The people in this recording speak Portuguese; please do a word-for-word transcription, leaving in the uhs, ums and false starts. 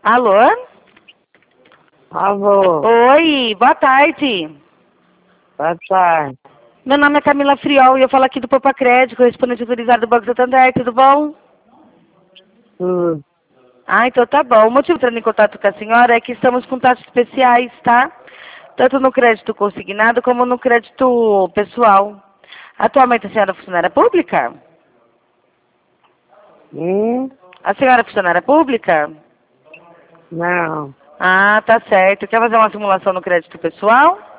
Alô? Alô, Oi, boa tarde. boa tarde. Meu nome é Camila Friol e eu falo aqui do Poupa Crédito, correspondente autorizado do Banco Santander, tudo bom? Tudo. Ah, então tá bom. O motivo de entrar em contato com a senhora é que estamos com taxas especiais, tá? Tanto no crédito consignado como no crédito pessoal. Atualmente a senhora é funcionária pública? Hum? A senhora é funcionária pública? Não. Ah, tá certo. Quer fazer uma simulação no crédito pessoal?